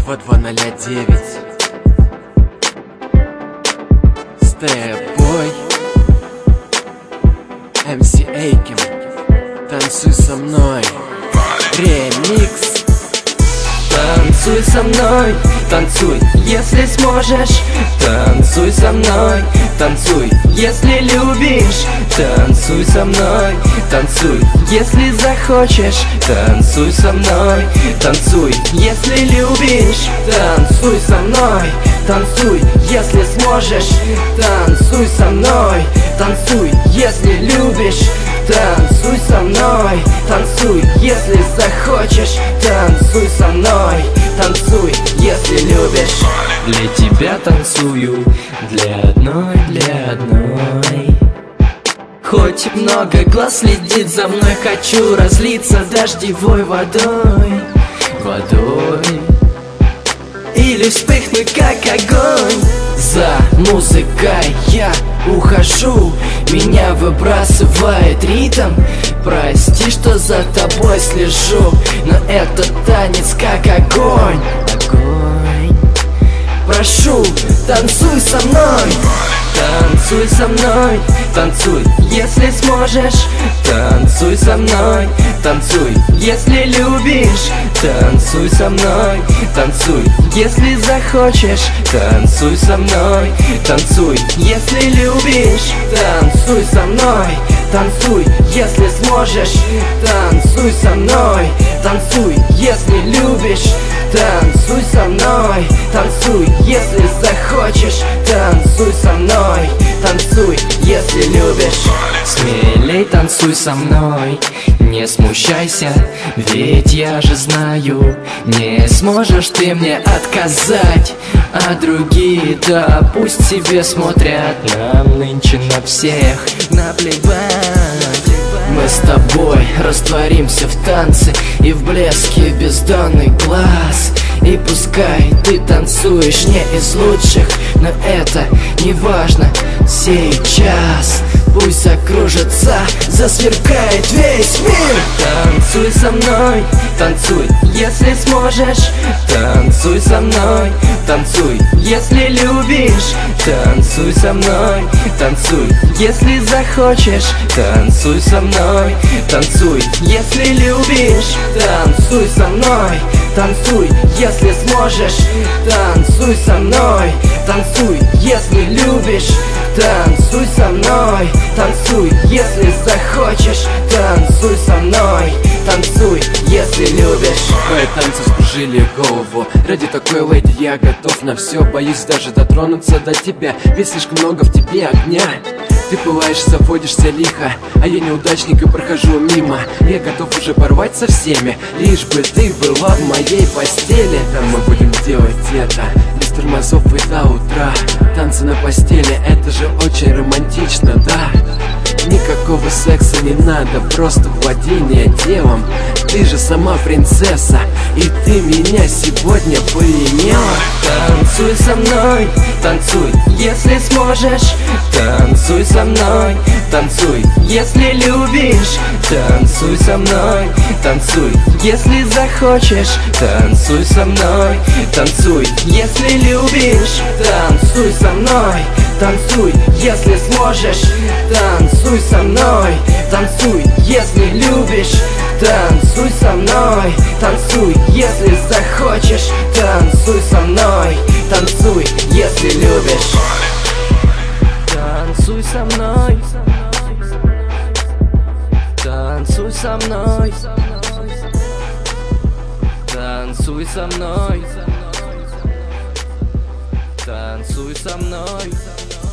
2209. Степ-бой МС Эйким. Танцуй со мной. Ремикс. Танцуй со мной, танцуй, если сможешь. Танцуй со мной, танцуй, если любишь. Танцуй со мной, танцуй, если захочешь. Танцуй со мной, танцуй, если любишь. Танцуй со мной, танцуй, если сможешь. Танцуй со мной, танцуй, если любишь. Танцуй со мной, танцуй, если захочешь. Танцуй со мной, танцуй, если любишь. Для тебя танцую, для одной. Хоть и много глаз следит за мной, хочу разлиться дождевой водой. Или вспыхнуть как огонь. За музыкой я ухожу, меня выбрасывает ритм. Прости, что за тобой слежу, но этот танец как огонь. Прошу, танцуй со мной. Танцуй со мной, танцуй, если сможешь. Танцуй со мной, танцуй, если любишь. Танцуй со мной, танцуй, если захочешь. Танцуй со мной, танцуй, если любишь. Танцуй со мной, танцуй, если сможешь. Танцуй со мной, танцуй, если любишь. Танцуй со мной, танцуй, если захочешь. Танцуй со мной, танцуй, если любишь. Смелей танцуй со мной, не смущайся, ведь я же знаю, не сможешь ты мне отказать. А другие-то пусть себе смотрят, нам нынче на всех наплевать. Мы с тобой растворимся в танце и в блеске бездонный глаз. И пускай ты танцуешь не из лучших, но это не важно сейчас. Пусть закружится, засверкает весь мир. Танцуй со мной, танцуй, если сможешь. Танцуй со мной, танцуй, если любишь. Танцуй со мной, танцуй, если захочешь. Танцуй со мной, танцуй, если любишь. Танцуй со мной, танцуй, если сможешь. Танцуй со мной, танцуй, если любишь. Танцуй со мной, танцуй, если захочешь. Танцуй со мной, танцуй, если любишь. Твои танцы вскружили голову. Ради такой леди я готов на все. Боюсь даже дотронуться до тебя, ведь слишком много в тебе огня. Ты пылаешь, заводишься лихо, а я неудачник и прохожу мимо. Я готов уже порвать со всеми, лишь бы ты была в моей постели. Да, мы будем делать это без тормозов и до утра. Танцы на постели, это же очень романтично, да? Никакого секса не надо, просто владение телом. Ты же сама принцесса, и ты меня сегодня поимела. Танцуй со мной, танцуй, если сможешь. Танцуй со мной, танцуй, если любишь. Танцуй со мной, танцуй, если захочешь. Танцуй со мной, танцуй, если любишь. Танцуй со мной, танцуй, если сможешь. Танцуй со мной, танцуй, если любишь. Танцуй со мной, танцуй, если захочешь. Танцуй со мной, танцуй, если любишь. Танцуй со мной, танцуй со мной, танцуй со мной, танцуй со мной.